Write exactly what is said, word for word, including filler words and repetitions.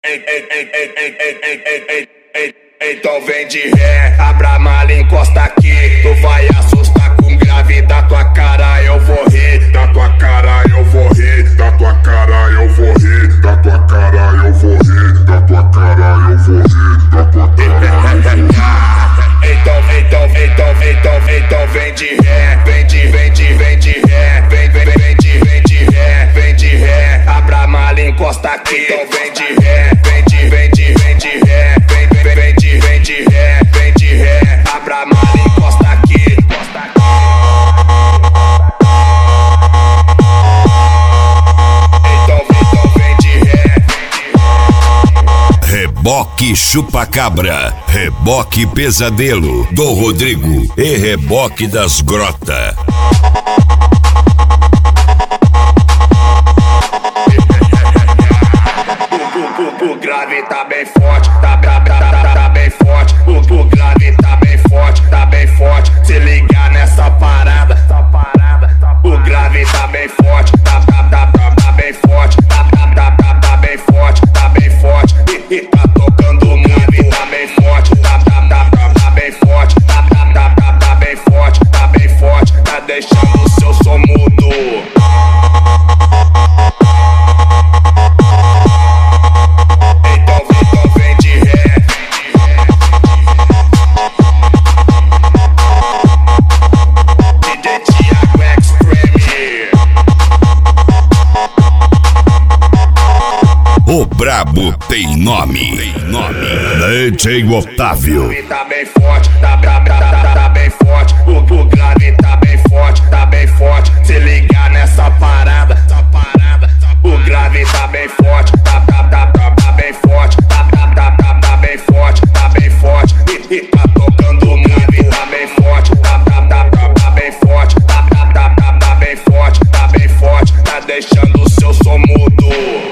Então vem de ré, abra a mala, encosta aqui. Tu vai assustar com grave, da tua cara eu vou rir. Da tua cara eu vou rir, da tua cara eu vou rir, da tua cara eu vou rir, da tua cara eu vou rir, da tua cara eu vou rir. Então, então, então, então, então vem de ré, vem de, vem de, vem de ré, vem, vem, vem de, vem de ré, vem de ré, abra a mala, encosta aqui. Então vem de ré, vem de, vem de, vem de ré, vem, vem, vem de, vem de ré, vem de ré, abra a mala, encosta aqui. Então, então vem de ré. Reboque chupa-cabra, reboque pesadelo do Rodrigo e reboque das grota. O grave tá bem forte, tá, tá, tá, tá, tá bem forte. O, o grave tá bem forte, tá bem forte. Se ligar nessa parada, essa parada. O grave tá bem forte, tá, tá, tá, tá, tá bem forte. Tá, tá, tá, tá, tá bem forte, tá bem forte. E, e tá tocando o grave, tá bem forte, tá, tá, tá, tá, tá bem forte. Tá, tá, tá, tá, tá bem forte, tá bem forte. Tá deixando o seu som mudo. O brabo tem nome, tem nome. D J Otávio. O grave tá bem forte, tá, tá, tá, tá, tá bem forte. O, o grave tá bem forte, tá bem forte. Se ligar nessa parada, essa parada. O grave tá bem forte, tá, tá, tá, tá, tá bem forte. Tá, tá, tá, tá, tá bem forte, tá bem forte. E, e tá tocando o grave, tá bem forte. Tá, tá, tá, tá, tá bem forte. Tá, tá, tá, tá, tá bem forte, tá bem forte. Tá deixando o seu som mudo.